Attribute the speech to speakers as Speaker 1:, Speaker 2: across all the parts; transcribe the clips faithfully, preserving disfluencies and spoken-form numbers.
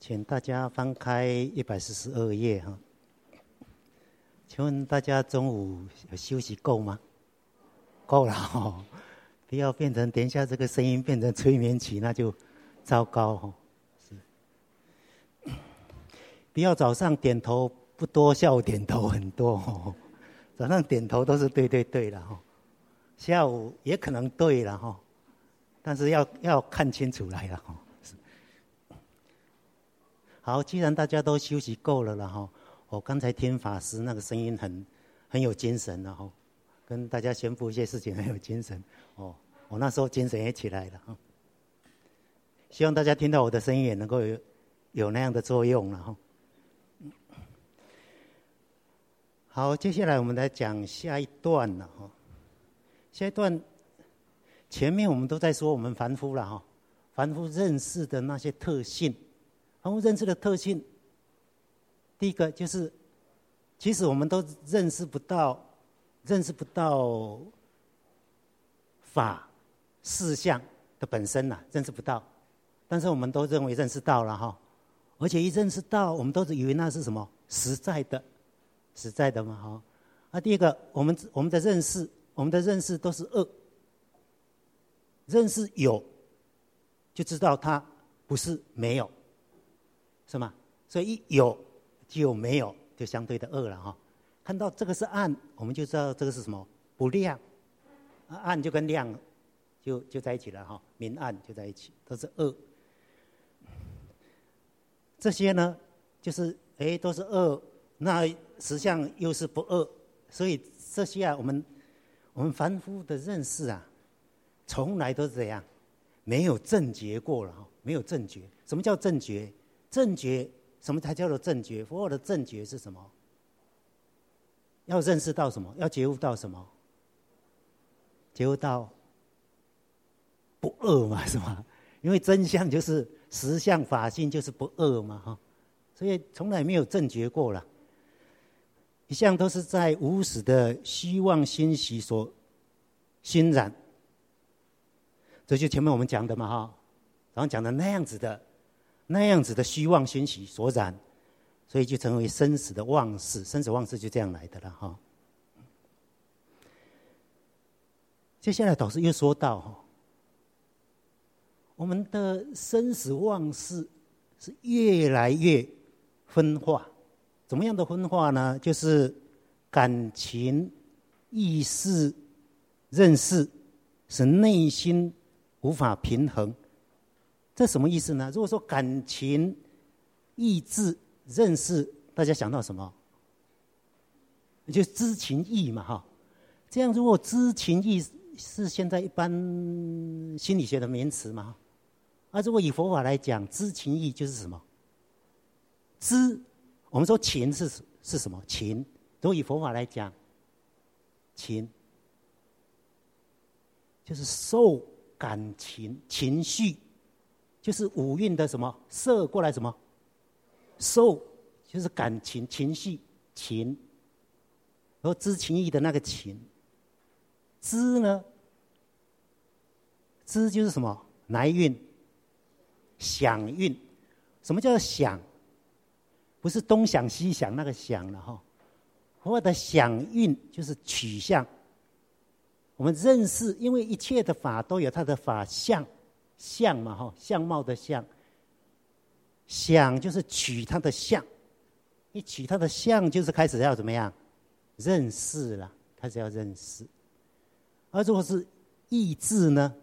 Speaker 1: 请大家翻开一百四十二页哈。请问大家中午有休息够吗？够了哦，不要变成等一下这个声音变成催眠曲，那就糟糕哦。是，不要早上点头不多，下午点头很多哦。早上点头都是对对对了哈，下午也可能对了哈，但是要要看清楚来了哈。好，既然大家都休息够了了哈，我刚才听法师那个声音很很有精神了哈，跟大家宣布一些事情很有精神哦，我那时候精神也起来了哈。希望大家听到我的声音也能够有有那样的作用了哈。好，接下来我们来讲下一段了哈。下一段前面我们都在说我们凡夫了哈，凡夫认识的那些特性。凡夫认识的特性，第一个就是，其实我们都认识不到，认识不到法事相的本身呐、啊，认识不到。但是我们都认为认识到了哈，而且一认识到，我们都是以为那是什么实在的，实在的嘛哈。啊，第一个，我们我们的认识，我们的认识都是恶，认识有，就知道它不是没有。是吗？所以一有就有没有，就相对的恶了哈。看到这个是暗，我们就知道这个是什么不亮，啊、暗就跟亮就就在一起了哈，明暗就在一起，都是恶。这些呢，就是哎都是恶，那实相又是不恶，所以这些啊，我们我们凡夫的认识啊，从来都是这样，没有正觉过了哈，没有正觉。什么叫正觉？正觉，什么才叫做正觉？佛法的正觉是什么？要认识到什么？要觉悟到什么？觉悟到不恶嘛，是吗？因为真相就是实相法性，就是不恶嘛，哈。所以从来没有正觉过了，一向都是在无始的虚妄心习所熏染。这就前面我们讲的嘛，哈，然后讲的那样子的。那样子的虚妄熏习所染，所以就成为生死的妄事，生死妄事就这样来的了哈。接下来导师又说到哈，我们的生死妄事是越来越分化，怎么样的分化呢？就是感情、意识、认识，使内心无法平衡。这什么意思呢？如果说感情、意志、认识，大家想到什么？就知情意嘛，哈。这样，如果知情意是现在一般心理学的名词嘛，啊，如果以佛法来讲，知情意就是什么？知，我们说情是是什么？情，如果以佛法来讲，情就是受感情、情绪。就是五蕴的什么摄过来什么受，就是感情情绪情，然后知情意的那个情，知呢，知就是什么来蕴想蕴。什么叫想？不是东想西想那个想了哈，或者想蕴就是取向。我们认识，因为一切的法都有它的法相。相嘛哈，相貌的相，想就是取它的相，一取它的相，就是开始要怎么样认识了，开始要认识。而如果是意志呢，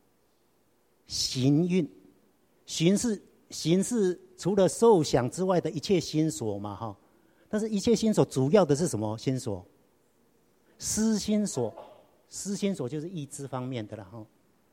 Speaker 1: 行蕴，行是行是除了受想之外的一切心所嘛哈，但是一切心所主要的是什么心所？思心所，思心所就是意志方面的了哈。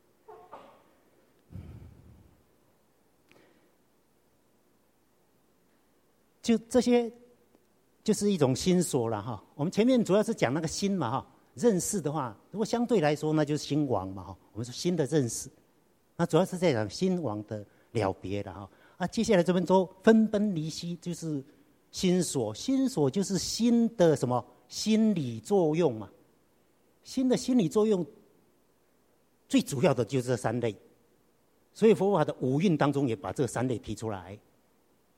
Speaker 1: 就这些，就是一种心所了哈。我们前面主要是讲那个心嘛哈，认识的话，如果相对来说，那就是心王嘛哈。我们说心的认识，那主要是在讲心王的了别了哈。啊，接下来这边说分崩离析，就是心所，心所就是心的什么心理作用嘛。心的心理作用，最主要的就是这三类，所以佛法的五蕴当中也把这三类提出来。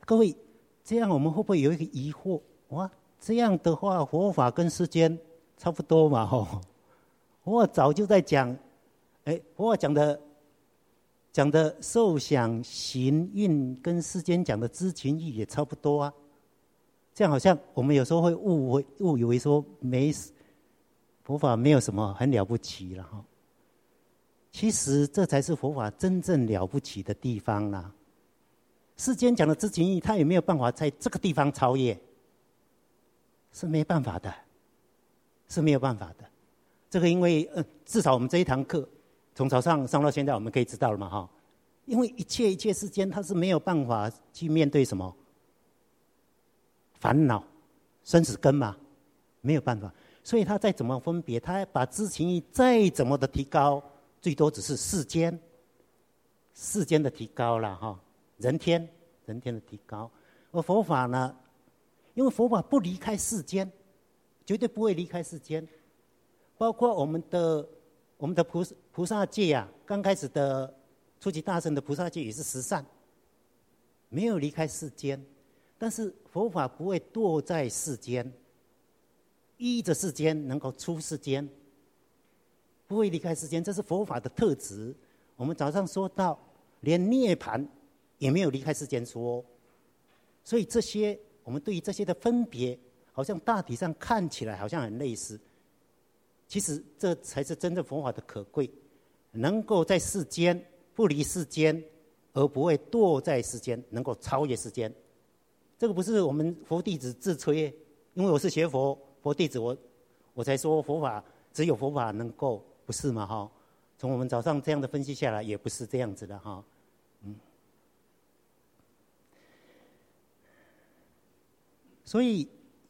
Speaker 1: 各位，这样我们会不会有一个疑惑？哇，这样的话，佛法跟世间差不多嘛？吼，佛法早就在讲，哎，佛法讲的讲的受想行蕴，跟世间讲的知情意也差不多啊。这样好像我们有时候会误会误以为说没佛法没有什么很了不起了哈。其实这才是佛法真正了不起的地方啦。世间讲的知情意，他也没有办法在这个地方超越，是没办法的，是没有办法的。这个因为呃，至少我们这一堂课从早上上到现在，我们可以知道了嘛哈。因为一切一切世间，它是没有办法去面对什么烦恼、生死根嘛，没有办法。所以他再怎么分别，他把知情意再怎么的提高，最多只是世间世间的提高了哈，人天人天的提高。而佛法呢，因为佛法不离开世间，绝对不会离开世间。包括我们的我们的菩菩萨戒啊，刚开始的初级大乘的菩萨戒也是十善，没有离开世间。但是佛法不会堕在世间，依着世间能够出世间，不会离开世间，这是佛法的特质。我们早上说到，连涅槃也没有离开世间说，所以这些我们对于这些的分别，好像大体上看起来好像很类似，其实这才是真正佛法的可贵，能够在世间不离世间，而不会堕在世间，能够超越世间。这个不是我们佛弟子自吹，因为我是学佛佛弟子，我我才说佛法只有佛法能够，不是嘛哈？从我们早上这样的分析下来，也不是这样子的哈。嗯，所以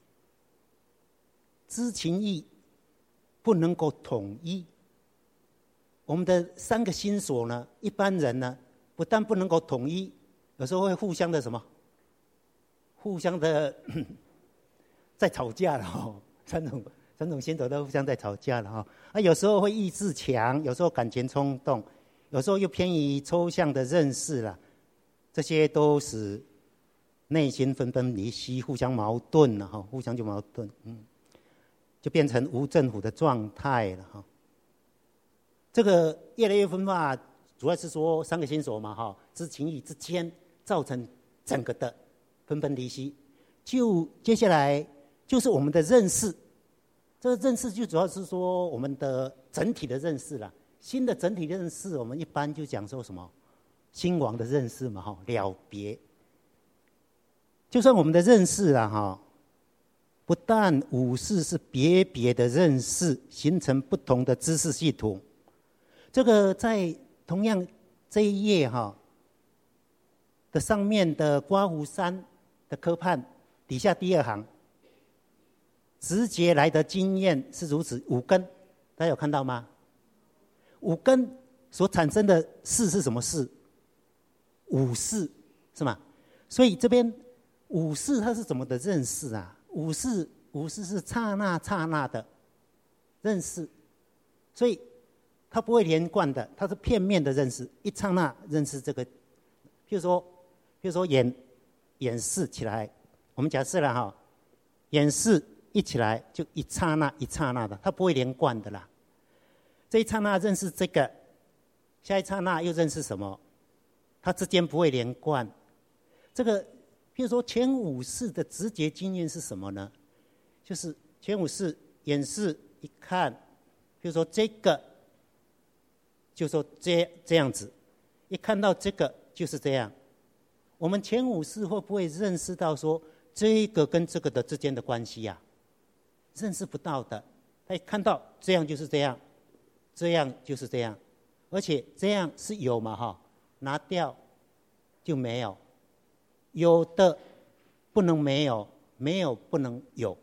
Speaker 1: 知情意不能够统一。我们的三个心所呢，一般人呢，不但不能够统一，有时候会互相的什么？互相的在吵架了哈，三种三种心所都互相在吵架了哈。啊，有时候会意志强，有时候感情冲动，有时候又偏于抽象的认识了，这些都使内心分崩离析，互相矛盾了哈，互相就矛盾，嗯，就变成无政府的状态了哈。这个越来越分化，主要是说三个心所嘛哈，知情意之间造成整个的分崩离析。就接下来就是我们的认识，这个认识就主要是说我们的整体的认识了。新的整体认识，我们一般就讲说什么兴亡的认识嘛哈，了别。就算我们的认识啊哈，不但五识是别别的认识，形成不同的知识系统。这个在同样这一页哈的上面的刮胡山的科判底下第二行，直觉来的经验是如此，五根，大家有看到吗？五根所产生的识是什么识？五识是吗？所以这边五识它是怎么的认识啊？五识五识是刹那刹那的认识，所以它不会连贯的，它是片面的认识，一刹那认识这个。譬如说，譬如说眼眼视起来，我们假设了哈，眼视一起来就一刹那一刹那的，它不会连贯的啦。这一刹那认识这个，下一刹那又认识什么？它之间不会连贯。这个，譬如说前五识的直觉经验是什么呢？就是前五识眼视一看，譬如说这个，就说这这样子，一看到这个就是这样。我们前五识会不会认识到说这个跟这个的之间的关系呀、啊？认识不到的。他一看到这样就是这样，这样就是这样，而且这样是有嘛哈，拿掉就没有，有的不能没有，没有不能有。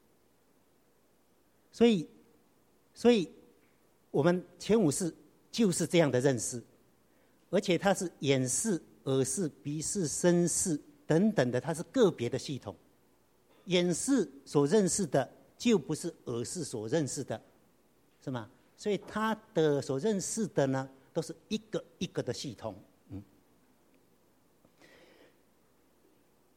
Speaker 1: 所以，所以我们前五识就是这样的认识，而且它是眼识、耳识、鼻识、身识等等的，它是个别的系统。眼识所认识的就不是耳识所认识的，是吗？所以它的所认识的呢，都是一个一个的系统。嗯，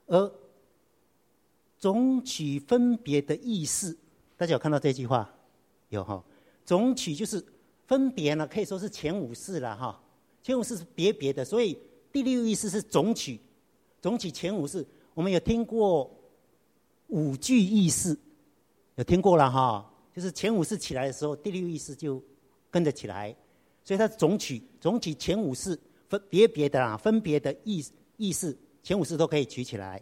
Speaker 1: 而总取分别的意识，大家有看到这句话？有哈。总取就是分别呢，可以说是前五识了哈。前五识是别别的，所以第六意识是总取，总取前五识。我们有听过五具意识，有听过了哈。就是前五识起来的时候，第六意识就跟着起来，所以它是总取，总取前五识分别别的啦，分别的意意识，前五识都可以取起来。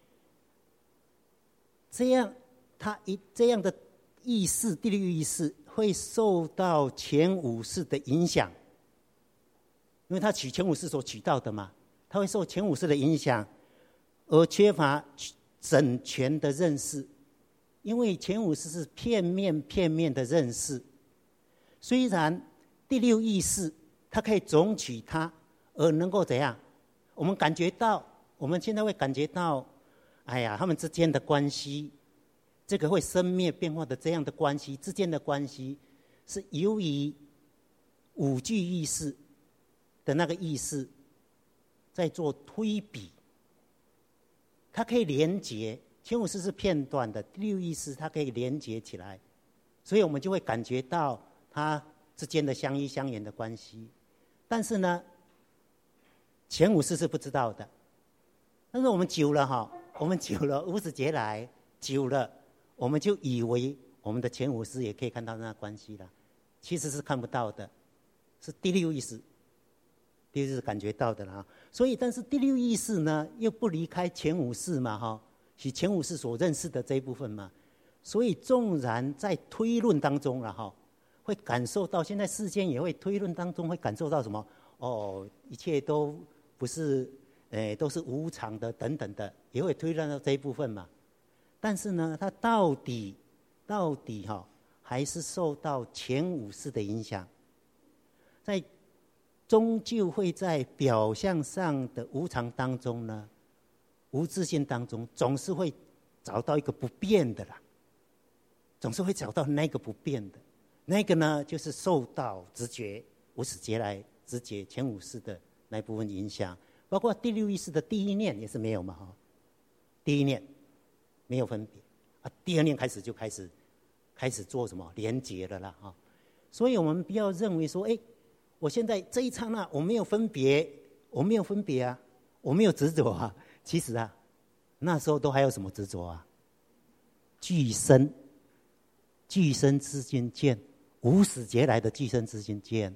Speaker 1: 这样，它一这样的意识，第六意识会受到前五识的影响，因为它取前五识所取到的嘛，它会受前五识的影响，而缺乏整全的认识。因为前五识是片面片面的认识，虽然第六意识它可以总取它，而能够怎样？我们感觉到，我们现在会感觉到，哎呀，他们之间的关系，这个会生灭变化的这样的关系之间的关系，是由于五具意识的那个意识在做推比，它可以连结。前五识是片段的，第六意识它可以连结起来，所以我们就会感觉到它之间的相依相远的关系。但是呢，前五识是不知道的。但是我们久了哈，我们久了五指节来久了，我们就以为我们的前五识也可以看到那关系了，其实是看不到的，是第六意识，第六意识感觉到的了。所以，但是第六意识呢，又不离开前五识嘛哈。是前五识所认识的这一部分嘛，所以纵然在推论当中了哈，会感受到现在世间也会推论当中会感受到什么？哦，一切都不是，诶，都是无常的等等的，也会推论到这一部分嘛。但是呢，它到底到底哈，还是受到前五识的影响，在终究会在表象上的无常当中呢。无自性当中，总是会找到一个不变的啦，总是会找到那个不变的，那个呢，就是受到直觉、无始劫来直觉前五识的那一部分影响，包括第六意识的第一念也是没有嘛哈，第一念没有分别啊，第二念开始就开始开始做什么连结了啦哈，所以我们不要认为说，哎，我现在这一刹那我没有分别，我没有分别啊，我没有执着啊。其实啊，那时候都还有什么执着啊？具身，具身之间见，无始劫来的具身之间见。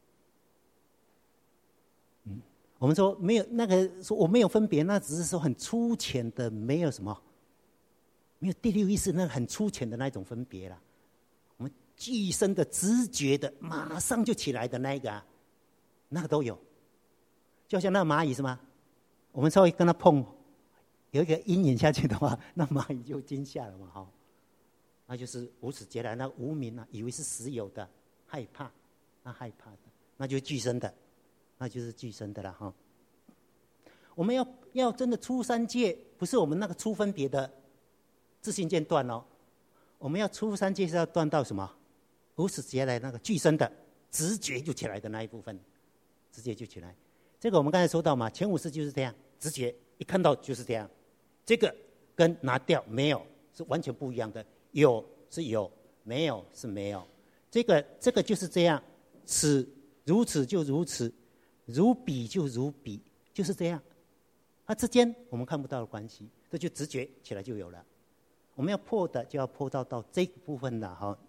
Speaker 1: 嗯，我们说没有那个说我没有分别，那只是说很粗浅的，没有什么，没有第六意识那很粗浅的那种分别啦。我们具身的直觉的，马上就起来的那一个啊，那个都有。就像那个蚂蚁是吗？我们稍微跟它碰，有一个阴影下去的话，那蚂蚁就惊吓了嘛，哈，那就是无始劫来那无明啊，以为是实有的，害怕，那害怕的，那就是具身的，那就是具身的了哈。我们要要真的出三界，不是我们那个出分别的自性见断哦，我们要出三界是要断到什么？无始劫来那个具身的直觉就起来的那一部分，直觉就起来。这个我们刚才说到嘛，前五识就是这样，直觉一看到就是这样，这个跟拿掉没有是完全不一样的，有是有，没有是没有，这个这个就是这样，此如此就如此，如彼就如彼，就是这样。它之间我们看不到的关系，这就直觉起来就有了。我们要破的就要破到到这个部分了哈。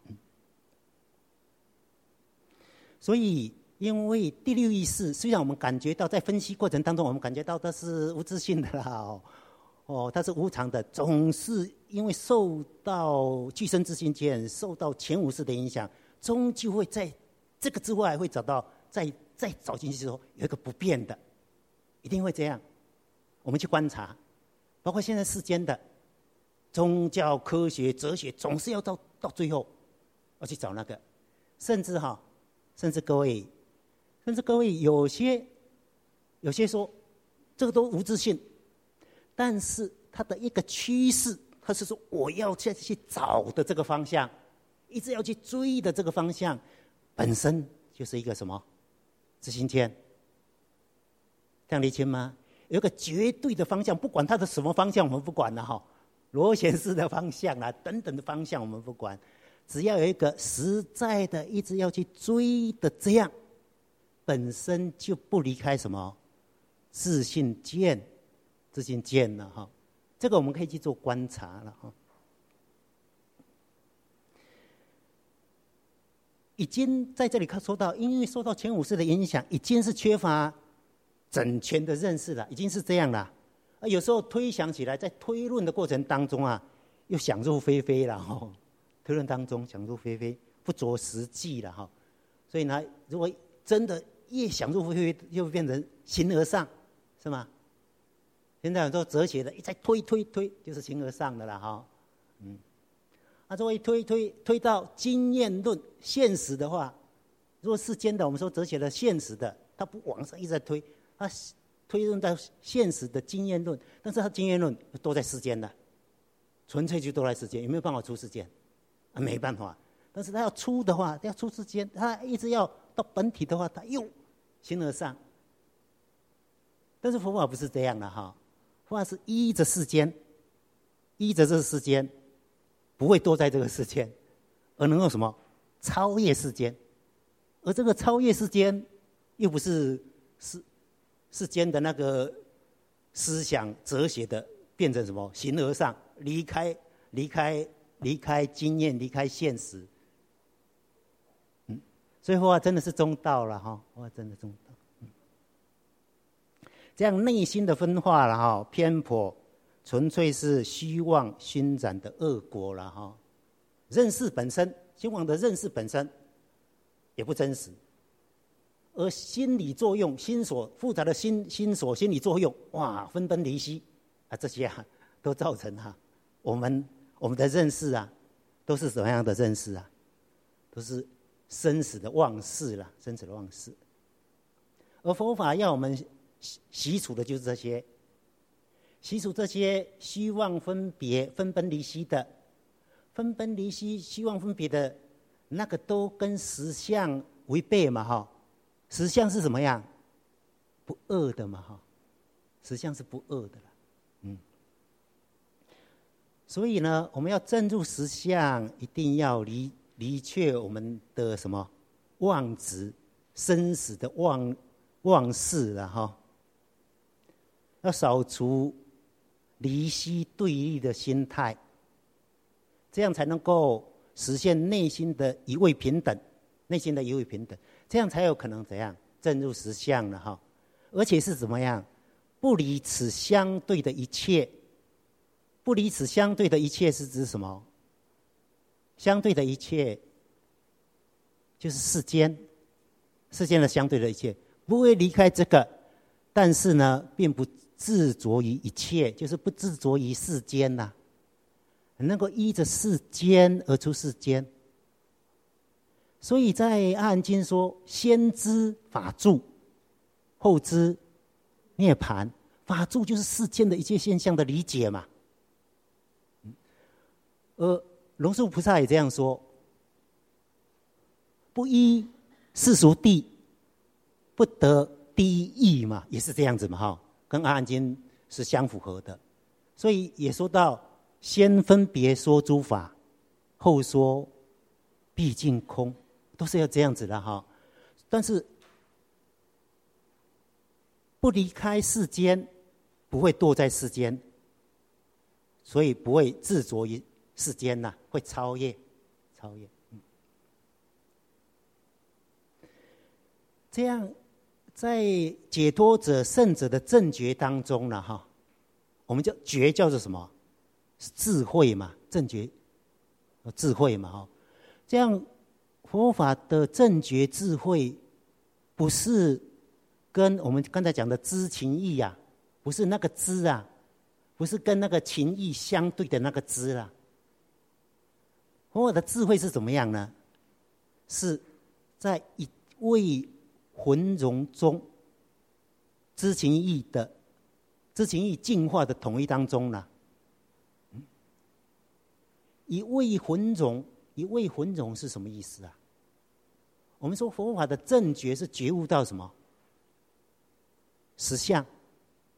Speaker 1: 所以。因为第六意识，虽然我们感觉到在分析过程当中，我们感觉到它是无自性的啦，哦，哦，它是无常的，总是因为受到具身之心见，受到前五识的影响，终究会在这个之外会找到，再再找进去的时候有一个不变的，一定会这样。我们去观察，包括现在世间的宗教、科学、哲学，总是要到到最后要去找那个，甚至哈，甚至各位。甚至各位有些有些说这个都无自性，但是它的一个趋势，它是说我要再去找的这个方向，一直要去追的这个方向，本身就是一个什么自性见，这样理清吗？ 有一个绝对的方向，不管它的什么方向我们不管了哈，螺旋式的方向啊等等的方向我们不管，只要有一个实在的一直要去追的，这样本身就不离开什么自信见，自信见了哈。这个我们可以去做观察了哈。已经在这里说到，因为受到前五世的影响，已经是缺乏整全的认识了，已经是这样了。啊，有时候推想起来，在推论的过程当中啊，又想入非非了哈。推论当中想入非非，不着实际了哈。所以呢，如果真的越想入非非，就变成形而上，是吗？现在很多哲学的一再推推推，就是形而上的了哈。嗯，啊，作为推推推到经验论现实的话，如果世间的我们说哲学的现实的，它不往上一直在推，它推论到现实的经验论，但是它经验论都在世间的，纯粹就都在世间，有没有办法出世间？啊，没办法。但是它要出的话，要出世间，它一直要到本体的话，它又形而上。但是佛法不是这样的哈。佛法是依着世间，依着这个世间，不会多在这个世间，而能够什么超越世间，而这个超越世间，又不是世世间的那个思想哲学的，变成什么形而上，离开离开离开经验，离开现实。嗯，所以佛法真的是中道了哈，佛法真的中道。这样内心的分化了哈，偏颇，纯粹是虚妄熏染的恶果了哈。认识本身，虚妄的认识本身也不真实，而心理作用、心所复杂的心心所心理作用，哇，分崩离析啊，这些啊都造成哈、啊、我们我们的认识啊，都是什么样的认识啊？都是生死的妄事了，生死的妄事。而佛法要我们习除的就是这些，习除这些虚妄分别、分崩离析的，分崩离析、虚妄分别的，那个都跟实相违背嘛哈。实相是什么样？不恶的嘛哈，实相是不恶的了，嗯。所以呢，我们要证入实相，一定要离离却我们的什么妄执、生死的妄妄事了哈。要扫除离析对立的心态，这样才能够实现内心的一味平等，内心的一味平等，这样才有可能怎样证入实相了哈。而且是怎么样？不离此相对的一切，不离此相对的一切是指什么？相对的一切就是世间，世间的相对的一切，不会离开这个，但是呢，并不执着于一切，就是不执着于世间呐、啊，能够依着世间而出世间。所以在《阿含经》说：“先知法住，后知涅槃。”法住就是世间的一切现象的理解嘛。而龙树菩萨也这样说：“不依世俗谛，不得第一义嘛，也是这样子嘛哈。”跟《阿含经》是相符合的，所以也说到先分别说诸法，后说毕竟空，都是要这样子的哈。但是不离开世间，不会堕在世间，所以不会执着于世间呐、啊，会超越，超越。嗯、这样。在解脱者、圣者的正觉当中呢，哈，我们叫觉叫做什么？是智慧嘛，正觉，智慧嘛，哈。这样佛法的正觉智慧，不是跟我们刚才讲的知情意呀、啊，不是那个知啊，不是跟那个情意相对的那个知啦、啊。佛法的智慧是怎么样呢？是在一位浑融中，知情意的知情意净化的统一当中呢，嗯、一味浑融，一味浑融是什么意思啊？我们说佛法的正觉是觉悟到什么？实相，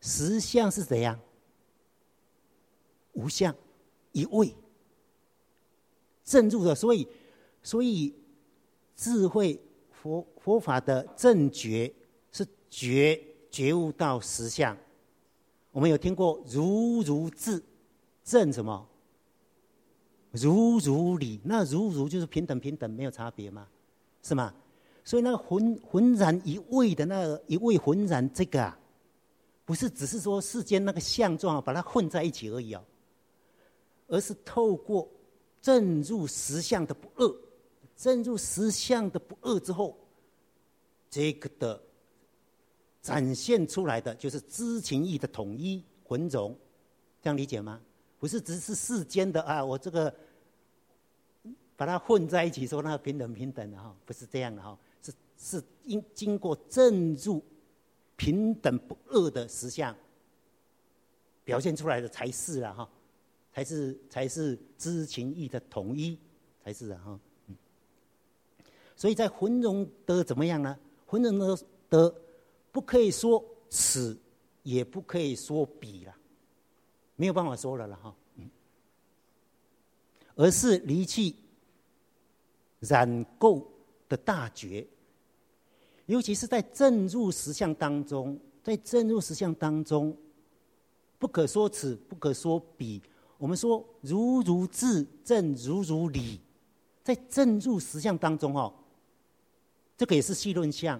Speaker 1: 实相是怎样？无相，一味证入的。所以，所以智慧佛佛法的正觉是觉觉悟到实相。我们有听过如如智，正什么？如如理。那如如就是平等平等，没有差别吗？是吗？所以那个浑浑然一味的那个一味浑然，这个啊，不是只是说世间那个相状把它混在一起而已哦，而是透过证入实相的不二，证入实相的不二之后，这个的展现出来的就是知情意的统一混融，这样理解吗？不是只是世间的啊，我这个把它混在一起说那个平等平等的哈，不是这样的哈，是是经经过证入平等不二的实相表现出来的才是了哈，才是才是知情意的统一才是的哈。嗯，所以在混融的怎么样呢？混融的的不可以说此，也不可以说彼了，没有办法说了了哈。嗯，而是离去染垢的大觉，尤其是在证入实相当中，在证入实相当中，不可说此，不可说彼。我们说如如智证如如理，在证入实相当中哦，这个也是细论相。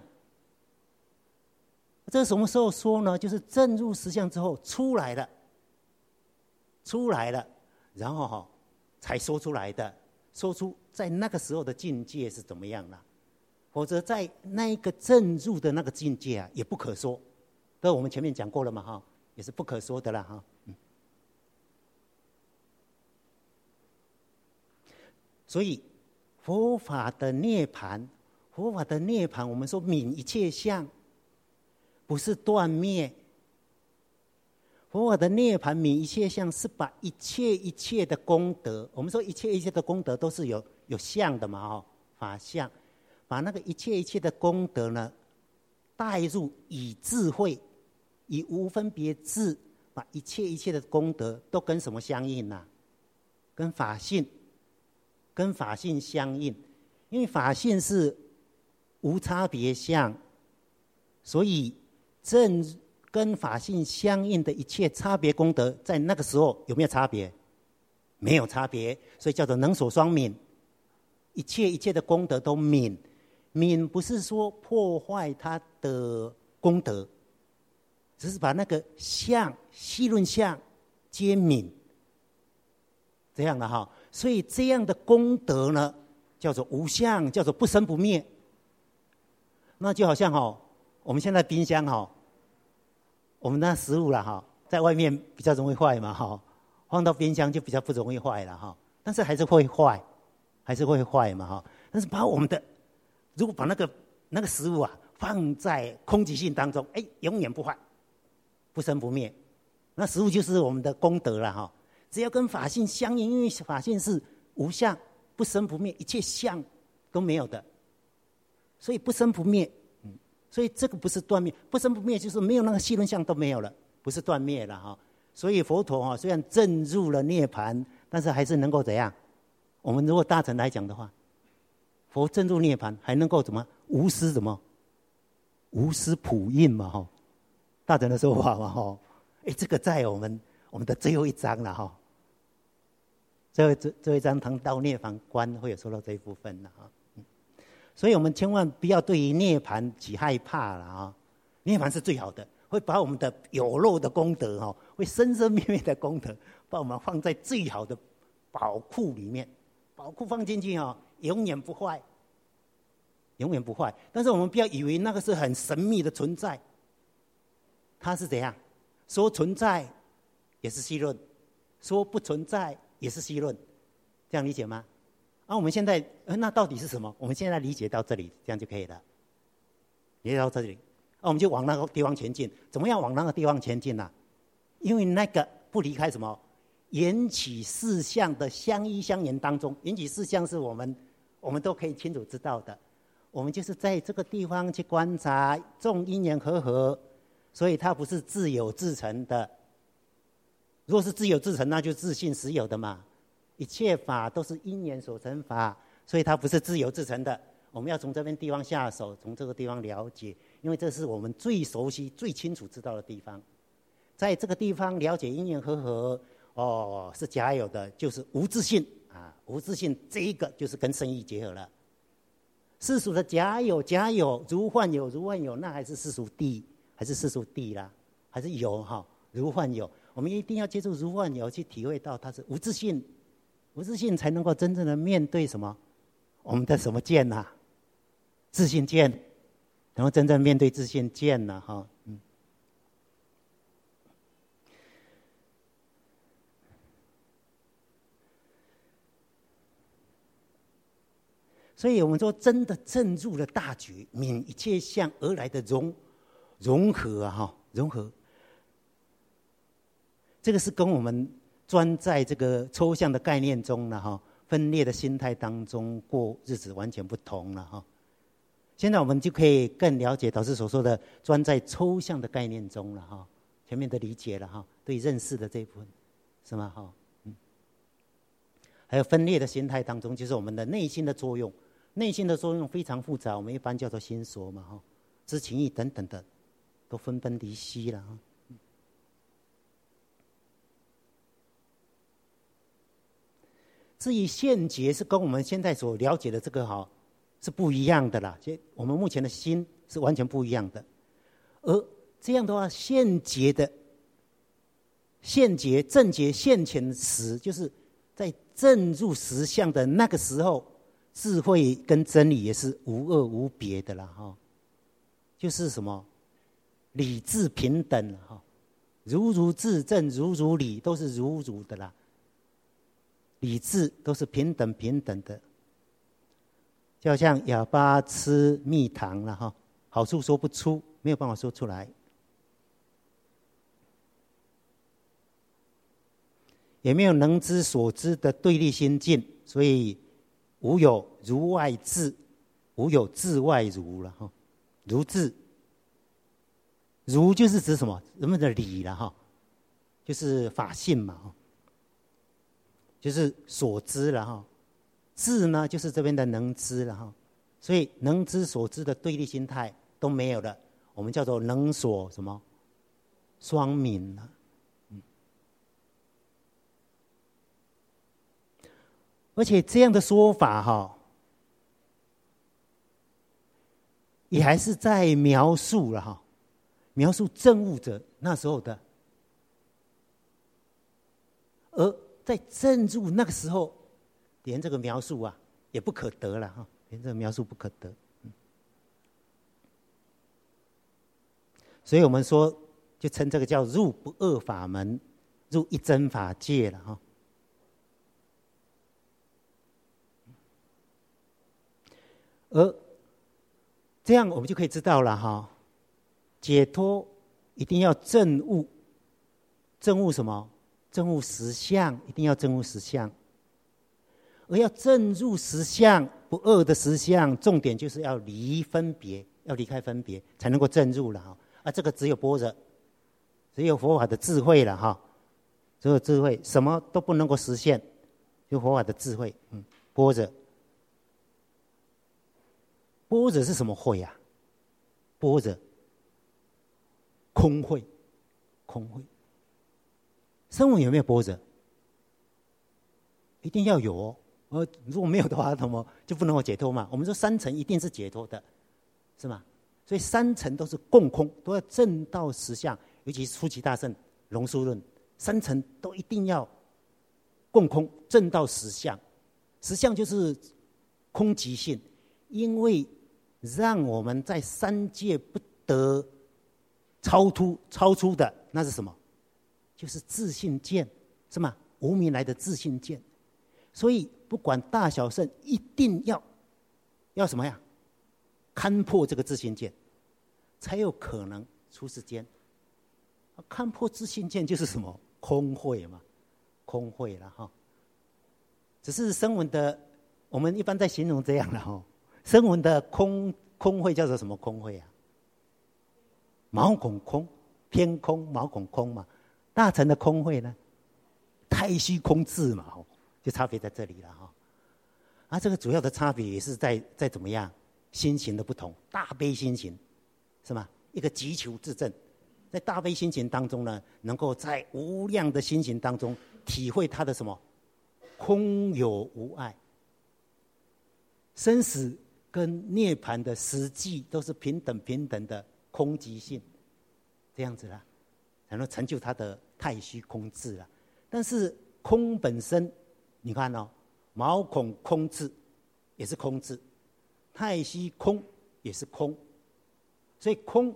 Speaker 1: 这个什么时候说呢？就是证入实相之后出来了，出来了，然后哈、哦、才说出来的，说出在那个时候的境界是怎么样了。否则在那一个证入的那个境界啊，也不可说。这我们前面讲过了嘛哈，也是不可说的啦哈。嗯，所以佛法的涅槃，佛法的涅槃，我们说泯一切相，不是断灭。佛法的涅槃泯一切相，是把一切一切的功德，我们说一切一切的功德都是有有相的嘛哈，法相。把那个一切一切的功德呢，带入以智慧，以无分别智，把一切一切的功德都跟什么相应呢、啊？跟法性，跟法性相应。因为法性是无差别相，所以正跟法性相应的一切差别功德，在那个时候有没有差别？没有差别，所以叫做能所双泯。一切一切的功德都泯。泯不是说破坏它的功德，只是把那个相细论相皆泯，这样的哈。所以这样的功德呢，叫做无相，叫做不生不灭。那就好像哈，我们现在冰箱哈，我们那食物啦哈，在外面比较容易坏嘛哈，放到冰箱就比较不容易坏了哈。但是还是会坏，还是会坏嘛哈。但是把我们的如果把那个那个食物啊放在空寂性当中，哎，永远不坏，不生不灭，那食物就是我们的功德了哈。只要跟法性相应，因为法性是无相、不生不灭，一切相都没有的，所以不生不灭。嗯，所以这个不是断灭，不生不灭就是没有那个细论相都没有了，不是断灭了哈。所以佛陀啊，虽然证入了涅槃，但是还是能够怎样？我们如果大乘来讲的话。佛证入涅槃，还能够怎么无私什么无私普印嘛哈，大乘的说法嘛哈，哎，这个在我们我们的最后一章了哈，最后最后一章谈到涅槃观会有说到这一部分了哈，嗯，所以我们千万不要对于涅槃起害怕了啊，涅槃是最好的，会把我们的有漏的功德哈，会生生灭灭的功德，把我们放在最好的宝库里面，宝库放进去哈。永远不坏，永远不坏。但是我们不要以为那个是很神秘的存在，它是怎样？说存在也是细论，说不存在也是细论，这样理解吗？啊，我们现在那到底是什么？我们现在理解到这里，这样就可以了。理解到这里，啊，我们就往那个地方前进。怎么样往那个地方前进呢、啊？因为那个不离开什么缘起四相的相依相缘当中，缘起四相是我们。我们都可以清楚知道的，我们就是在这个地方去观察众因缘和合， 所以它不是自有自成的。如果是自有自成，那就自性实有的嘛。一切法都是因缘所成法，所以它不是自有自成的。我们要从这边地方下手，从这个地方了解，因为这是我们最熟悉、最清楚知道的地方。在这个地方了解因缘和合，哦，是假有的，就是无自性啊，无自性这一个就是跟生意结合了。世俗的假有假有，如幻有如幻有，那还是世俗谛，还是世俗谛啦，还是有哈、哦，如幻有。我们一定要接触如幻有，去体会到它是无自性，无自性才能够真正的面对什么？我们的什么见呐、啊？自性见，然后真正面对自性见呐、啊，哈，嗯。所以我们说，真的证入了大觉，泯一切相而来的融融合啊，哈，融合。这个是跟我们专在这个抽象的概念中呢，哈，分裂的心态当中过日子完全不同了，哈。现在我们就可以更了解导师所说的专在抽象的概念中了，哈。前面的理解了，哈，对认识的这一部分，是吗？哈，嗯。还有分裂的心态当中，就是我们的内心的作用。内心的作用非常复杂，我们一般叫做心所嘛，哈，知情意等等的，都分崩离析了，哈。至于现觉是跟我们现在所了解的这个哈是不一样的啦，我们目前的心是完全不一样的。而这样的话，现觉的现觉正觉现前时，就是在正入实相的那个时候，智慧跟真理也是无二无别的啦，哈，就是什么理智平等哈，如如智正，如如理都是如如的啦。理智都是平等平等的，就好像哑巴吃蜜糖了哈，好处说不出，没有办法说出来。也没有能知所知的对立心境，所以无有如外智，无有智外如了哈。如智，如就是指什么？人们的理了哈，就是法性嘛哈。就是所知了哈，智呢就是这边的能知了哈，所以能知所知的对立心态都没有了，我们叫做能所什么双泯了，嗯。而且这样的说法哈，也还是在描述了哈，描述证悟者那时候的，而在证入那个时候，连这个描述啊也不可得了哈，连这个描述不可得。嗯、所以我们说，就称这个叫入不二法门，入一真法界了哈。而这样我们就可以知道了哈，解脱一定要证悟，证悟什么？证悟实相，一定要证悟实相，而要证入实相不二的实相，重点就是要离分别，要离开分别，才能够证入了哈。啊，这个只有般若，只有佛法的智慧了哈，只有智慧，什么都不能够实现，就佛法的智慧，嗯，般若，般若是什么慧啊？般若，空慧，空慧。声闻有没有般若？一定要有哦。呃，如果没有的话，怎么就不能够解脱嘛？我们说三层一定是解脱的，是吗？所以三层都是共空，都要证到实相。尤其是初期大圣龙树论，三层都一定要共空，证到实相。实相就是空即性，因为让我们在三界不得超出超出的，那是什么？就是自性见，是吗？无明来的自性见，所以不管大小圣，一定要要什么呀？勘破这个自性见，才有可能出世间。勘破自性见就是什么？空慧嘛，空慧了哈。只是声闻的，我们一般在形容这样了哈。声闻的空空慧叫做什么空慧啊？毛孔空， 偏空，毛孔空嘛。大乘的空慧呢，太虚空智嘛，就差别在这里了哈。啊，这个主要的差别也是在在怎么样，心行的不同，大悲心行，是吗？一个急求自证，在大悲心行当中呢，能够在无量的心行当中体会它的什么空有无碍，生死跟涅槃的实际都是平等平等的空即性，这样子啦，才能成就他的太虚空智啦。但是空本身，你看哦，毛孔空智也是空智，太虚空也是空，所以空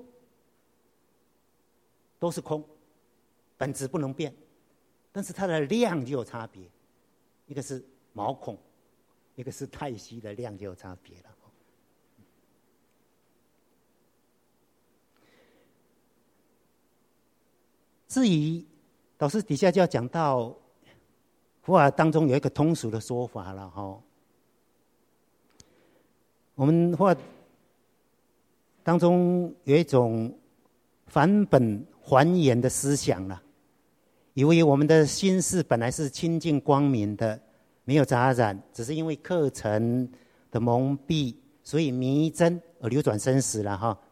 Speaker 1: 都是空，本质不能变，但是它的量就有差别，一个是毛孔，一个是太虚的量就有差别了。至于导师底下就要讲到佛法当中有一个通俗的说法了哈。我们佛法当中有一种返本还原的思想了，以为我们的心事本来是清净光明的，没有杂染，只是因为课程的蒙蔽，所以迷真而流转生死了哈。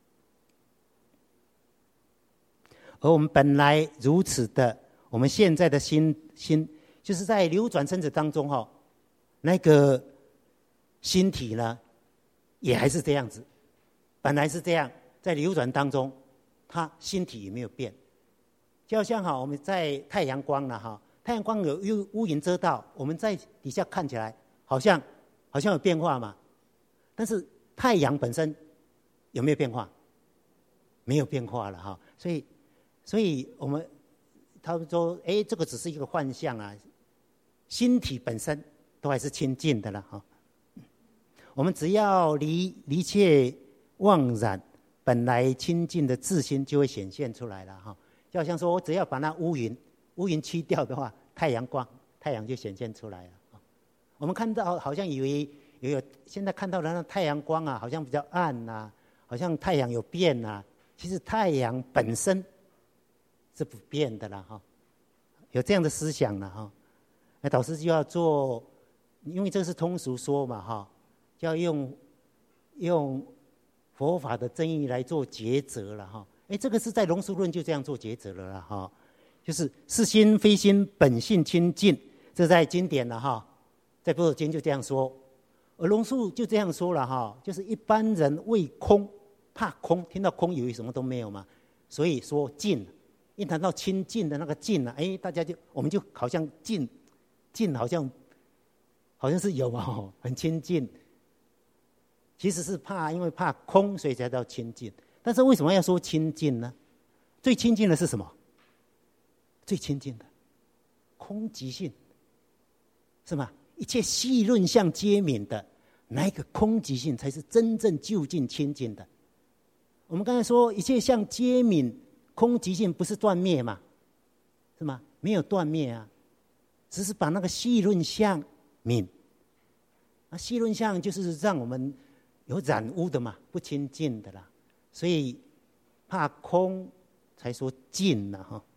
Speaker 1: 而我们本来如此的，我们现在的心心就是在流转生死当中哈，那个心体呢，也还是这样子，本来是这样，在流转当中，它心体也没有变。就好像哈，我们在太阳光了哈，太阳光有乌云遮到，我们在底下看起来好像好像有变化嘛，但是太阳本身有没有变化？没有变化了哈，所以。所以我们他们说，哎，这个只是一个幻象啊，心体本身都还是清净的了哈。我们只要离离切妄染，本来清净的自心就会显现出来了哈。就好像说我只要把那乌云乌云去掉的话，太阳光太阳就显现出来了。我们看到好像以为有有现在看到的那太阳光啊，好像比较暗啊，好像太阳有变啊，其实太阳本身是不变的啦哈，有这样的思想了哈。那导师就要做，因为这是通俗说嘛哈，就要用用佛法的真义来做抉择了哈。哎，这个是在龙树论就这样做抉择了啦哈，就是是心非心，本性清净，这在经典了哈，在般若经就这样说，而龙树就这样说了哈，就是一般人畏空，怕空，听到空以为什么都没有嘛，所以说净。一谈到清净的那个净呢，哎，大家就我们就好像净，净好像好像是有嘛，很清净。其实是怕，因为怕空，所以才叫清净。但是为什么要说清净呢？最清净的是什么？最清净的空即性，是吗？一切细论相皆泯的，那一个空即性才是真正究竟清净的。我们刚才说一切相皆泯。空即性不是断灭嘛，是吗？没有断灭啊，只是把那个细论相泯。啊，细论相就是让我们有染污的嘛，不清净的啦。所以怕空才说净了哈。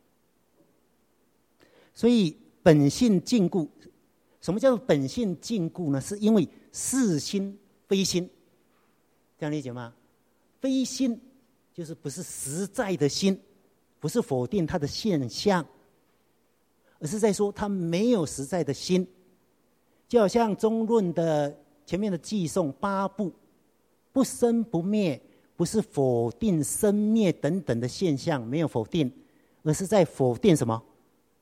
Speaker 1: 所以本性净故，什么叫做本性净故呢？是因为是心非心，这样理解吗？非心就是不是实在的心。不是否定它的现象，而是在说它没有实在的心。就好像中论的前面的偈颂八部，不生不灭，不是否定生灭等等的现象，没有否定，而是在否定什么？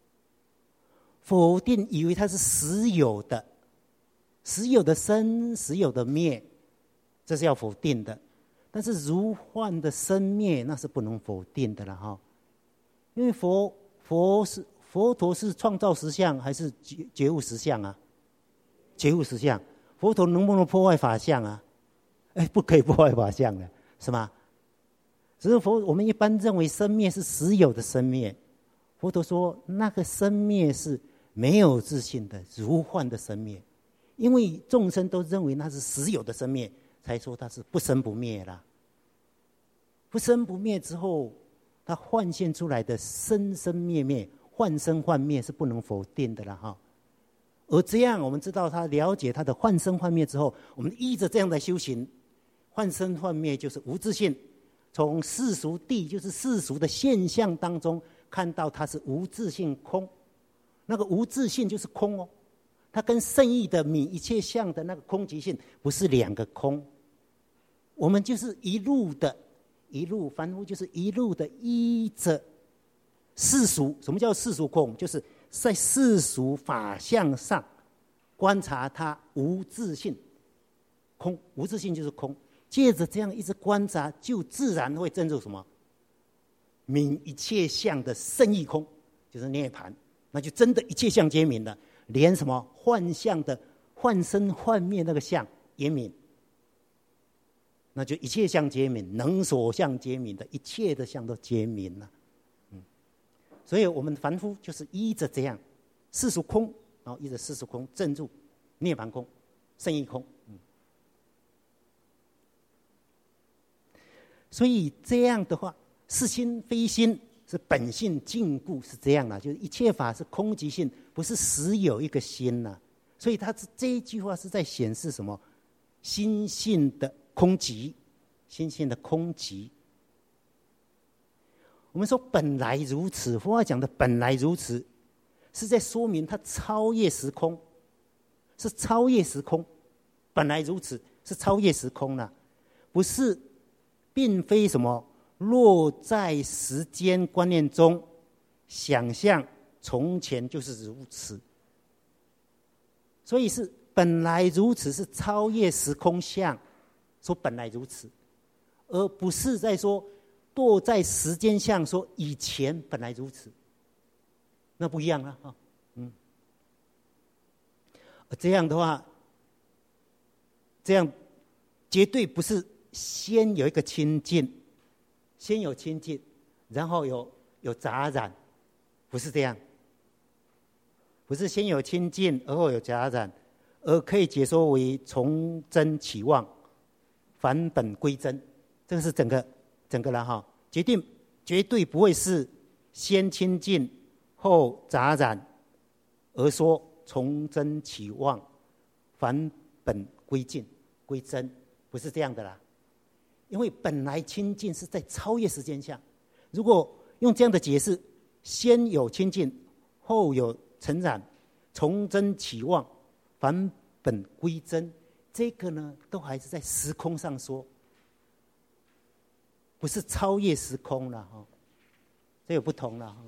Speaker 1: 否定以为它是实有的，实有的生，实有的灭，这是要否定的。但是如幻的生灭，那是不能否定的了哈。因为佛佛是佛陀是创造实相还是觉觉悟实相啊？觉悟实相，佛陀能不能破坏法相啊？哎，不可以破坏法相的，是吗？只是佛我们一般认为生灭是实有的生灭，佛陀说那个生灭是没有自性的如幻的生灭，因为众生都认为那是实有的生灭，才说它是不生不灭啦。不生不灭之后， 它幻现出来的生生灭灭、幻生幻灭是不能否定的了哈。而这样，我们知道他了解他的幻生幻灭之后，我们依着这样的修行，幻生幻灭就是无自性，从世俗谛就是世俗的现象当中看到它是无自性空，那个无自性就是空哦，它跟圣义的泯一切相的那个空即性不是两个空，我们就是一路的。一路凡夫就是一路的依着世俗，什么叫世俗空？就是在世俗法相上观察它无自性空，无自性就是空。借着这样一直观察，就自然会证入什么？泯一切相的圣义空，就是涅槃，那就真的一切相皆泯了，连什么幻象的幻生幻灭那个相也泯。那就一切相皆泯，能所相皆泯的一切的相都皆泯了。嗯，所以我们凡夫就是依着这样世俗空，然后依着世俗空证入涅槃空、圣义空。嗯，所以这样的话，是心非心，是本性尽故，是这样的，就是一切法是空即性，不是实有一个心呐、啊。所以他这一句话是在显示什么？心性的空寂，心性的空寂。我们说本来如此，佛法讲的本来如此，是在说明它超越时空，是超越时空。本来如此是超越时空了、啊，不是，并非什么落在时间观念中想象从前就是如此，所以是本来如此，是超越时空相。说本来如此，而不是在说堕在时间相，说以前本来如此，那不一样了哈。嗯，这样的话，这样绝对不是先有一个清净，先有清净，然后有有杂染，不是这样，不是先有清净，而后有杂染，而可以解说为从真起妄。返本归真，这个是整个整个了哈，决定绝对不会是先清净后杂染，而说从真起妄，返本归净归真，不是这样的啦。因为本来清净是在超越时间下，如果用这样的解释，先有清净，后有尘染，从真起妄，返本归真。这个呢，都还是在时空上说，不是超越时空了哈，这有不同了哈。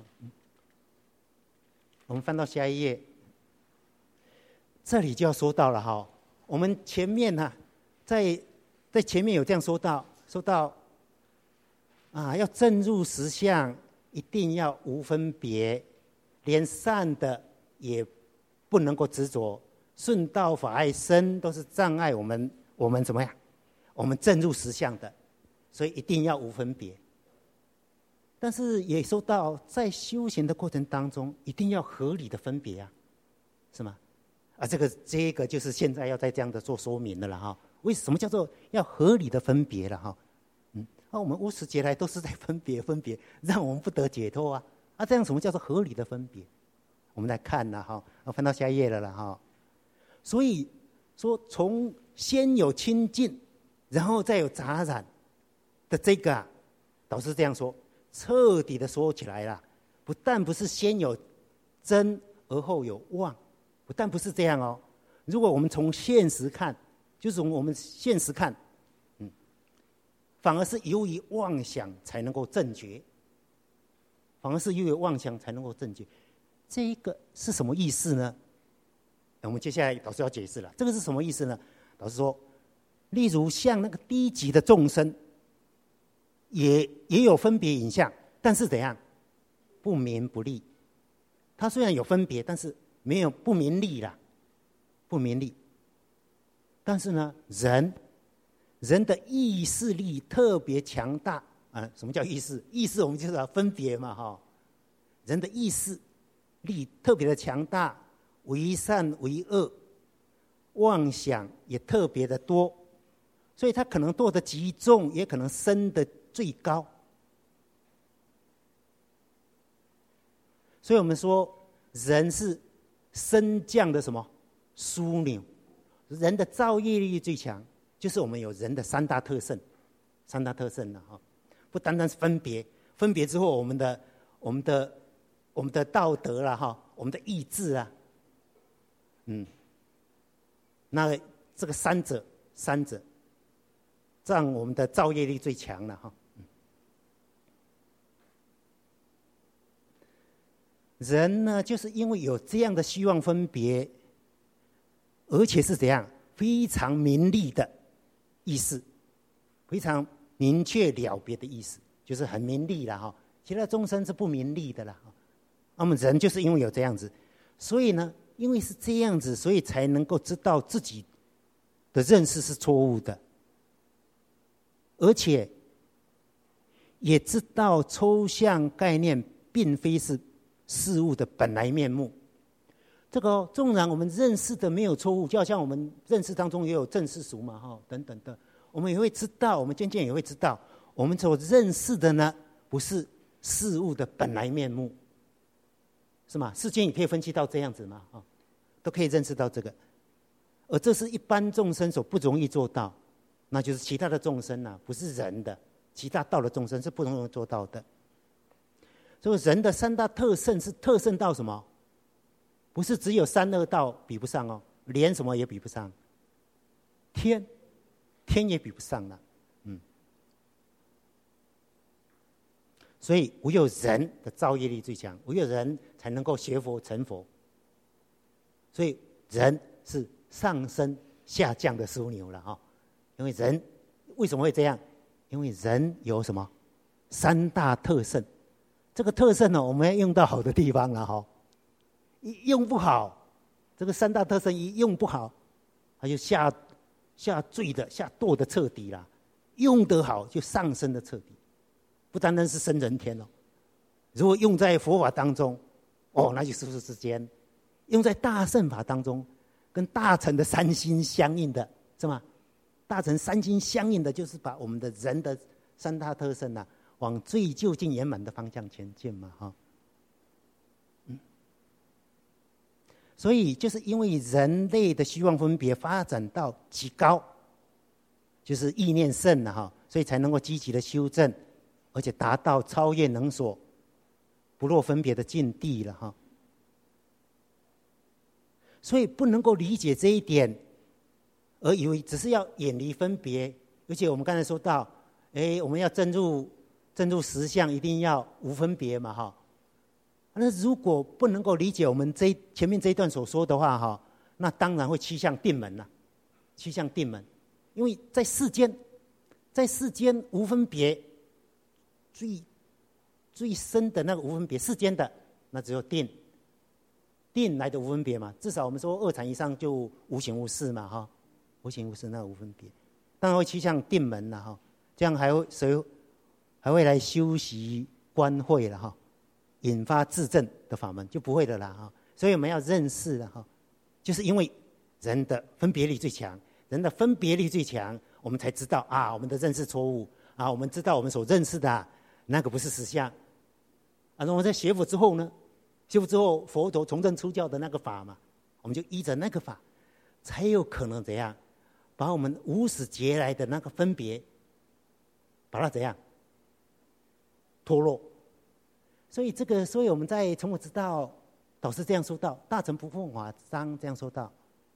Speaker 1: 我们翻到下一页，这里就要说到了哈。我们前面呢、啊，在在前面有这样说到，说到啊，要证入实相，一定要无分别，连善的也不能够执着。顺道法爱身都是障碍我们，我们怎么样？我们证入实相的，所以一定要无分别。但是也说到，在修行的过程当中，一定要合理的分别啊，是吗？啊，这个这个就是现在要再这样的做说明的了哈。为什么叫做要合理的分别了哈？嗯，啊，我们无始劫来都是在分别分别，让我们不得解脱啊。啊，这样什么叫做合理的分别？我们来看了哈，啊，翻到下一页了了哈。所以说，从先有清净，然后再有杂染的这个啊，导师这样说，彻底的说起来了，不但不是先有真而后有妄，不但不是这样哦。如果我们从现实看，就是从我们现实看，嗯，反而是由于妄想才能够正觉，反而是由于妄想才能够正觉。这一个是什么意思呢？我们接下来导师要解释了，这个是什么意思呢？导师说，例如像那个低级的众生，也也有分别影像，但是怎样？不明不利。他虽然有分别，但是没有不明利啦，不明利。但是呢，人人的意识力特别强大啊！什么叫意识？意识我们就是要分别嘛，哈。人的意识力特别的强大。为善为恶，妄想也特别的多，所以他可能堕得极重，也可能升得最高。 所以我们说人是升降的什么枢纽，人的造业力最强，就是我们有人的三大特性，三大特性了哈，不单单是分别，分别之后我们的我们的我们的道德啦哈，我们的意志啊，嗯，那这个三者三者，这样我们的造业力最强了哈。人呢，就是因为有这样的希望分别，而且是怎样非常明利的意思，非常明确了别的意思，就是很明利了哈。其他众生是不明利的啦。那么人就是因为有这样子，所以呢，因为是这样子，所以才能够知道自己的认识是错误的，而且也知道抽象概念并非是事物的本来面目。这个、哦、纵然我们认识的没有错误，就好像我们认识当中也有正世俗嘛，哈，等等的，我们也会知道，我们渐渐也会知道，我们所认识的呢，不是事物的本来面目，是吗？世间也可以分析到这样子嘛，啊，都可以认识到这个，而这是一般众生所不容易做到，那就是其他的众生啊，不是人的，其他道的众生是不容易做到的。所以人的三大特性是特性到什么？不是只有三恶道比不上哦，连什么也比不上，天，天也比不上了，嗯。所以唯有人的造业力最强，唯有人才能够学佛成佛。所以人是上升下降的枢纽了哈，因为人为什么会这样？因为人有什么三大特性。这个特性呢，我们要用到好的地方了哈。一用不好，这个三大特性一用不好，它就下下坠的、下堕的彻底了。用得好，就上升的彻底，不单单是升人天哦。如果用在佛法当中，哦，那就殊世之间；用在大乘法当中，跟大乘的三心相应的，是吗？大乘三心相应的，就是把我们的人的三大特性啊，往最究竟圆满的方向前进嘛，哈。嗯，所以就是因为人类的希望分别发展到极高，就是意念胜了哈，所以才能够积极的修正，而且达到超越能所、不落分别的境地了哈。所以不能够理解这一点，而以为只是要远离分别，而且我们刚才说到，哎，我们要证入证入实相，一定要无分别嘛，哈。那如果不能够理解我们这前面这一段所说的话，哈，那当然会趋向定门了，趋向定门，因为在世间，在世间无分别，最最深的那个无分别，世间的那只有定。定来的无分别嘛，至少我们说二禅以上就无形无事嘛，哈，无形无事那个无分别，当然会趋向定门了哈，这样还会谁还会来修习观慧了哈，引发自证的法门就不会的啦哈，所以我们要认识了哈，就是因为人的分别力最强，人的分别力最强，我们才知道啊，我们的认识错误啊，我们知道我们所认识的、啊、那个不是实相，啊，那我们在学佛之后呢？学佛之后，佛陀从正出教的那个法嘛，我们就依着那个法，才有可能怎样，把我们无始劫来的那个分别，把它怎样脱落。所以这个，所以我们在从我知道，导师这样说到，大乘不共法章这样说到，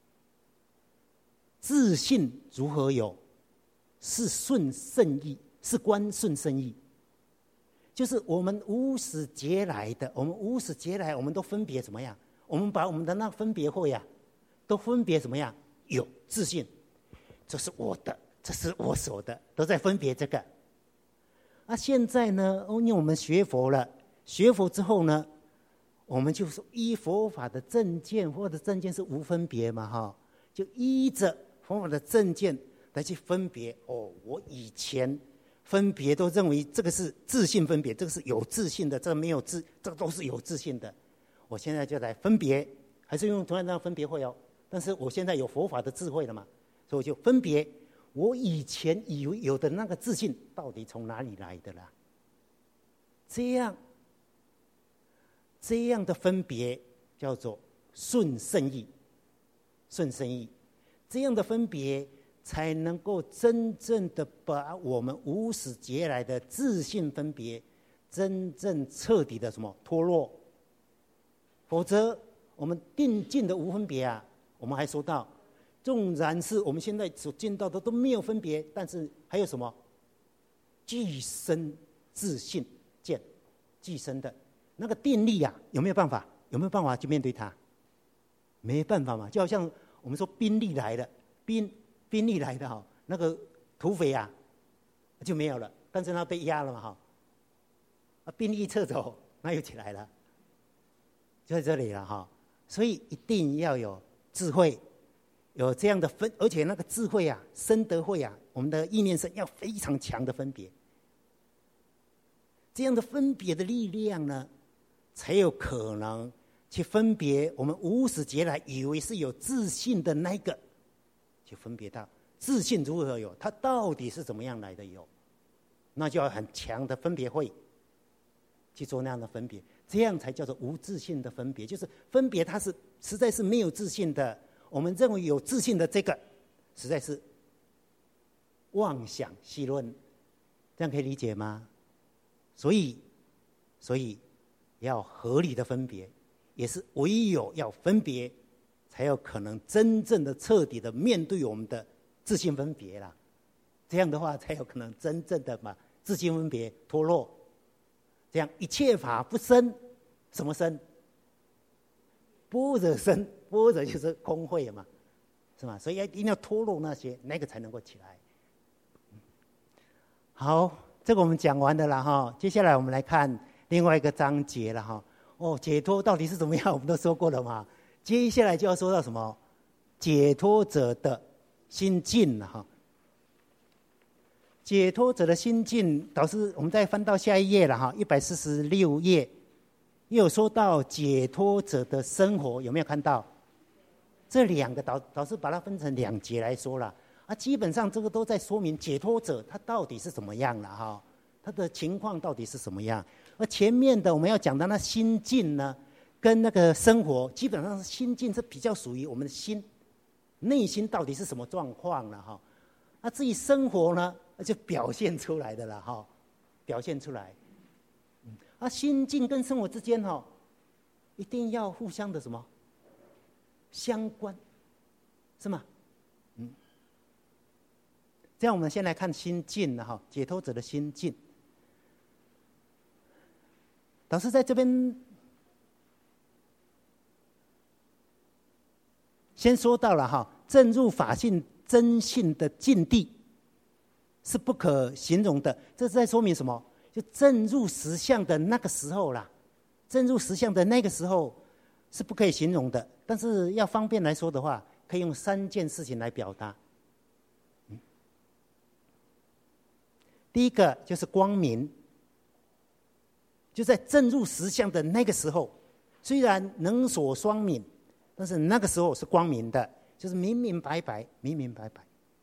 Speaker 1: 自信如何有？是顺圣意，是观顺圣意。就是我们无始劫来的，我们无始劫来，我们都分别怎么样？我们把我们的那分别会啊，都分别怎么样？有自信，这是我的，这是我所的，都在分别这个。那现在呢？因为我们学佛了，学佛之后呢，我们就说依佛法的正见，或者正见是无分别嘛，哈，就依着佛法的正见来去分别。哦，我以前。分别都认为这个是自信分别，这个是有自信的，这个没有自，这个都是有自信的。我现在就来分别，还是用同样的分别会哦。但是我现在有佛法的智慧了嘛，所以我就分别我以前以为有的那个自信到底从哪里来的啦？这样， 这样的分别叫做顺胜义，顺胜义，这样的分别才能够真正的把我们无始劫来的自性分别真正彻底的什么脱落。否则我们定尽的无分别啊，我们还说到纵然是我们现在所见到的都没有分别，但是还有什么具身自性见，具身的那个定力啊，有没有办法？有没有办法去面对它？没办法嘛，就好像我们说兵力来了，兵兵力来的哈，那个土匪啊就没有了，但是他被压了嘛哈，啊兵力一撤走，那又起来了，就在这里了哈。所以一定要有智慧，有这样的分，而且那个智慧啊，深德慧啊，我们的意念身要非常强的分别，这样的分别的力量呢，才有可能去分别我们无始劫来以为是有自信的那个，去分别到自信如何有，它到底是怎么样来的有，那就要很强的分别慧去做那样的分别，这样才叫做无自信的分别。就是分别它是实在是没有自信的，我们认为有自信的这个实在是妄想戏论，这样可以理解吗？所以所以要合理的分别，也是唯有要分别才有可能真正的彻底的面对我们的自性分别啦，这样的话才有可能真正的把自性分别脱落，这样一切法不生，什么生？般若生，般若就是空慧嘛，是吧？所以一定要脱落那些，那个才能够起来。好，这个我们讲完的了哈，接下来我们来看另外一个章节了哈。哦，解脱到底是怎么样？我们都说过了嘛。接下来就要说到什么？解脱者的心境了哈。解脱者的心境，导师，我们再翻到下一页了哈，一百四十六页，又有说到解脱者的生活，有没有看到？这两个导导师把它分成两节来说了啊，基本上这个都在说明解脱者他到底是怎么样了哈，他的情况到底是什么样。而前面的我们要讲的那心境呢，跟那个生活，基本上心境是比较属于我们的心内心到底是什么状况了哈。那至于生活呢，就表现出来的了哈，表现出来。啊，心境跟生活之间哈，一定要互相的什么相关，是吗？嗯，这样我们先来看心境了哈，解脱者的心境。老师在这边先说到了哈，证入法性真性的境地是不可形容的，这是在说明什么？就证入实相的那个时候啦，证入实相的那个时候是不可以形容的。但是要方便来说的话，可以用三件事情来表达。嗯，第一个就是光明，就在证入实相的那个时候，虽然能所双泯，但是那个时候是光明的，就是明明白白，明明白白。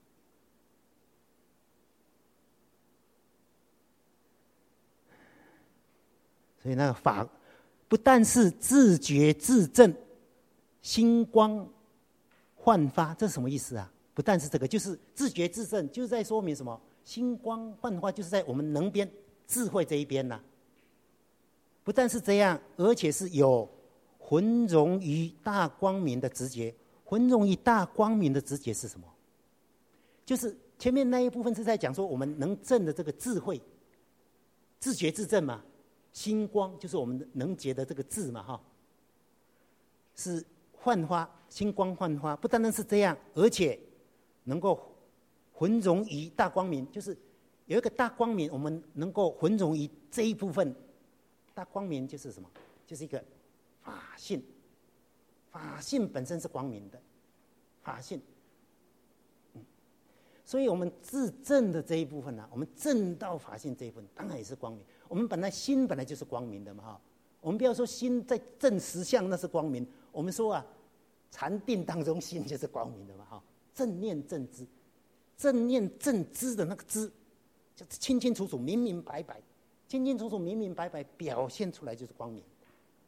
Speaker 1: 所以那个法不但是自觉自证，心光焕发，这是什么意思啊？不但是这个，就是自觉自证，就是在说明什么？心光焕发就是在我们能边智慧这一边呐、啊。不但是这样，而且是有浑融于大光明的直觉。浑融于大光明的直觉是什么？就是前面那一部分是在讲说我们能证的这个智慧，自觉自证嘛。心光就是我们能觉的这个智嘛哈，是焕发，心光焕发。不单单是这样，而且能够浑融于大光明，就是有一个大光明，我们能够浑融于这一部分。大光明就是什么？就是一个法性，法性本身是光明的，法性。嗯，所以我们自证的这一部分呢、啊，我们证到法性这一部分，当然也是光明。我们本来心本来就是光明的嘛哈，我们不要说心在证实相那是光明，我们说啊，禅定当中心就是光明的嘛哈，正念正知，正念正知的那个知，就是清清楚楚、明明白白。清清楚楚、明明白白表现出来就是光明。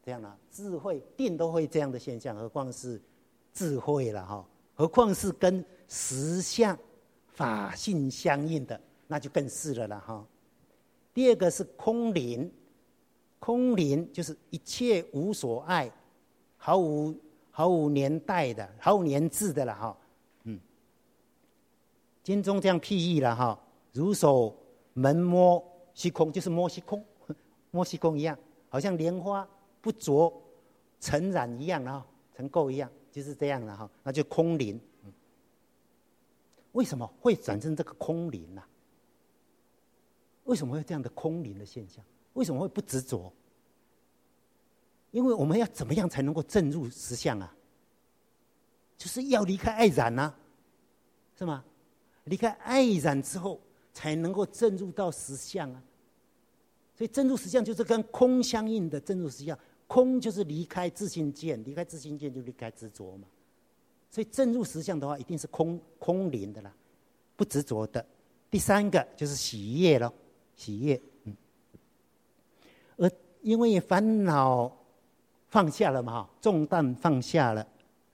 Speaker 1: 这样啦，智慧定都会这样的现象，何况是智慧了哈？何况是跟实相法性相应的，那就更是了啦哈。第二个是空灵，空灵就是一切无所爱，毫无毫无年代的，毫无年制的了哈。嗯，经中这样譬喻了哈，如手门摸虚空，就是摸虚空，摸虚空一样，好像莲花不着尘染一样啊，尘垢一样，就是这样了哈。那就空灵。嗯，为什么会产生这个空灵呢、啊？为什么会有这样的空灵的现象？为什么会不执着？因为我们要怎么样才能够证入实相啊？就是要离开爱染啊，是吗？离开爱染之后，才能够证入到实相啊。所以证入实相就是跟空相应的证入实相。空就是离开自性见，离开自性见就离开执着嘛。所以证入实相的话，一定是空空灵的啦，不执着的。第三个就是喜悦咯。喜悦，嗯，而因为烦恼放下了嘛，重担放下了，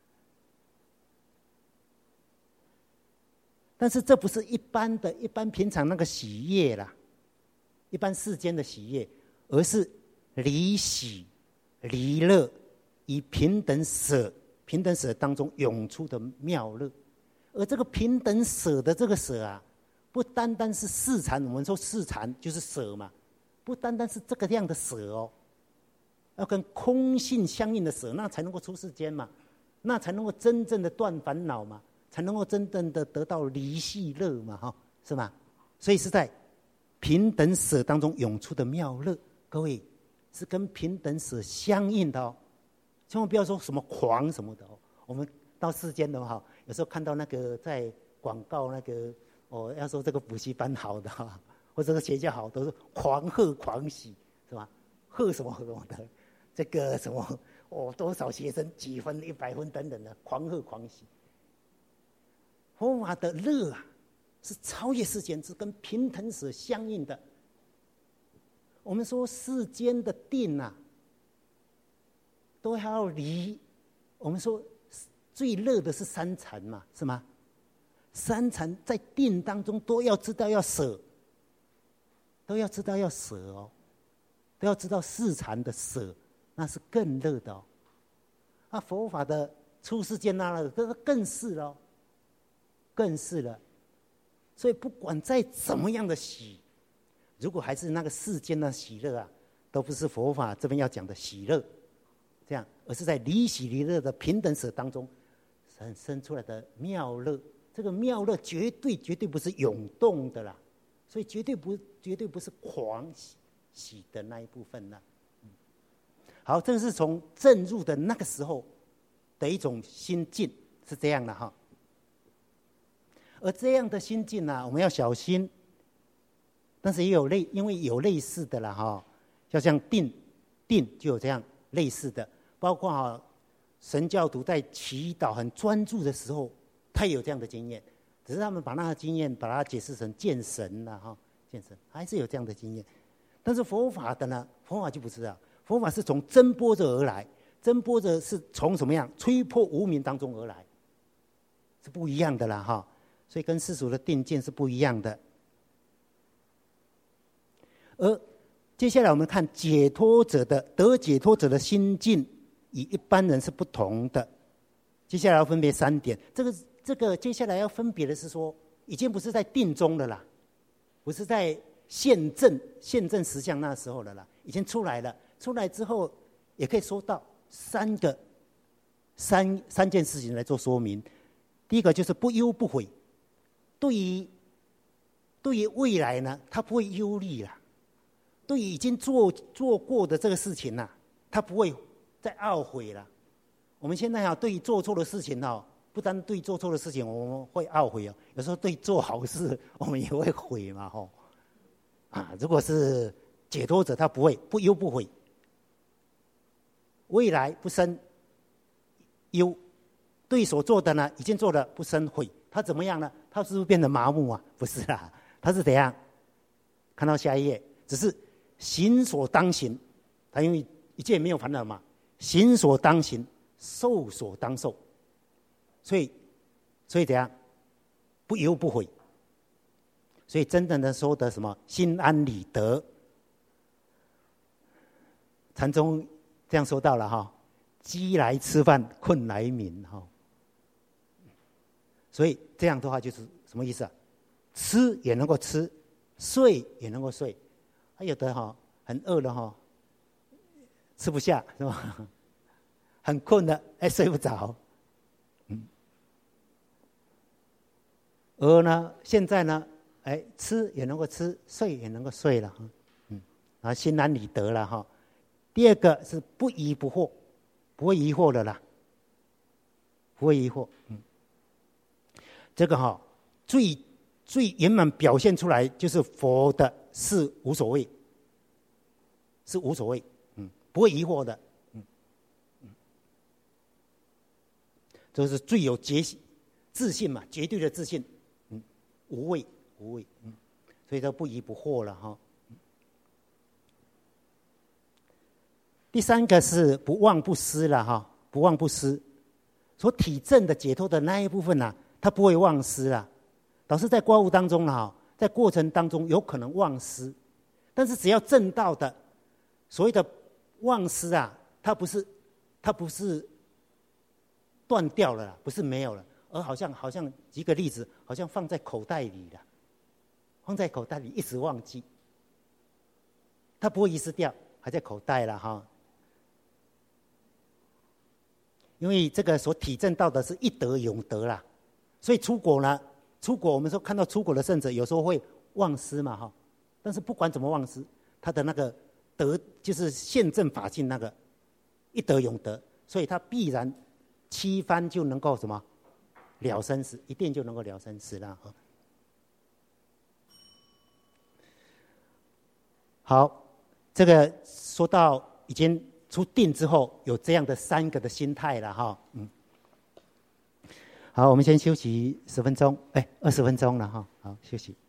Speaker 1: 但是这不是一般的、一般平常那个喜悦啦，一般世间的喜悦，而是离喜、离乐，以平等舍、平等舍当中涌出的妙乐。而这个平等舍的这个舍啊，不单单是四禅，我们说四禅就是舍嘛，不单单是这个样的舍哦，要跟空性相应的舍，那才能够出世间嘛，那才能够真正的断烦恼嘛，才能够真正的得到离喜乐嘛，哈，是吗？所以是在平等舍当中涌出的妙乐，各位是跟平等舍相应的哦，千万不要说什么狂什么的哦。我们到世间的话，有时候看到那个在广告那个。哦，要说这个补习班好的哈，或者这个学校好，都是狂贺狂喜，是吧？贺什么贺什么的，这个什么哦，多少学生几分、一百分等等的，狂贺狂喜。佛法的乐啊，是超越世间，是跟平等舍相应的。我们说世间的定啊，都要离。我们说最乐的是三禅嘛，是吗？三禅在定当中都要知道要舍，都要知道要舍哦，都要知道四禅的舍，那是更乐的哦。啊，佛法的出世间那了，这更是了，更是了。所以不管再怎么样的喜，如果还是那个世间的喜乐啊，都不是佛法这边要讲的喜乐，这样，而是在离喜离乐的平等舍当中产生出来的妙乐。这个妙乐绝对绝对不是涌动的啦，所以绝对不绝对不是狂喜喜的那一部分啦。嗯、好，这是从证入的那个时候的一种心境是这样的哈。而这样的心境呢、啊，我们要小心，但是也有类，因为有类似的啦哈，就像定定就有这样类似的，包括哈神教徒在祈祷很专注的时候。他也有这样的经验，只是他们把那个经验把它解释成见神了哈，见神还是有这样的经验。但是佛法的呢，佛法就不是这样，佛法是从真般若而来，真般若是从什么样吹破无明当中而来，是不一样的啦哈。所以跟世俗的定见是不一样的。而接下来我们看解脱者的得解脱者的心境，与一般人是不同的。接下来要分别三点，这个。这个接下来要分别的是说，已经不是在定中了啦，不是在现证现证实相那时候了啦，已经出来了。出来之后，也可以说到三个三三件事情来做说明。第一个就是不忧不悔，对于对于未来呢，他不会忧虑啦；对于已经做做过的这个事情呐、啊，他不会再懊悔了。我们现在啊，对于做错的事情哦。不单对做错的事情我们会懊悔哦，有时候对做好事我们也会悔嘛吼。啊，如果是解脱者，他不会不忧不悔，未来不生忧，对所做的呢已经做了不生悔，他怎么样呢？他是不是变得麻木啊？不是啦，他是怎样？看到下一页，只是行所当行，他因为一切没有烦恼嘛，行所当行，受所当受，所以所以怎样？不忧不悔。所以真正的说的什么心安理得，禅宗这样说到了哈，饥来吃饭，困来眠哈。所以这样的话就是什么意思啊？吃也能够吃，睡也能够睡。还有的哈很饿了哈，吃不下是吧？很困了，哎睡不着。嗯。而呢，现在呢？哎，吃也能够吃，睡也能够睡了，嗯，啊，心安理得了哈。第二个是不疑不惑，不会疑惑的啦，不会疑惑，嗯，这个哈最最圆满表现出来就是佛的是无所谓，是无所谓，嗯，不会疑惑的，嗯嗯，这是最有决心自信嘛，绝对的自信，嗯，无畏。无畏，嗯，所以都不疑不惑了哈。第三个是不忘不失了哈，不忘不失，所体证的解脱的那一部分呢、啊，他不会忘失啦。导师在观悟当中哈，在过程当中有可能忘失，但是只要证到的所谓的忘失啊，它不是它不是断掉了啦，不是没有了，而好像好像举个例子，好像放在口袋里了。放在口袋里一直忘记，它不会遗失掉，还在口袋了哈。因为这个所体证到的是一得永得啦，所以出国呢，出国我们说看到出国的圣者有时候会忘失嘛哈，但是不管怎么忘失，他的那个得就是现证法性那个一得永得，所以他必然七番就能够什么了生死，一定就能够了生死了哈。好，这个说到已经出定之后，有这样的三个的心态了哈，嗯，好，我们先休息十分钟，哎，二十分钟了哈，好，休息。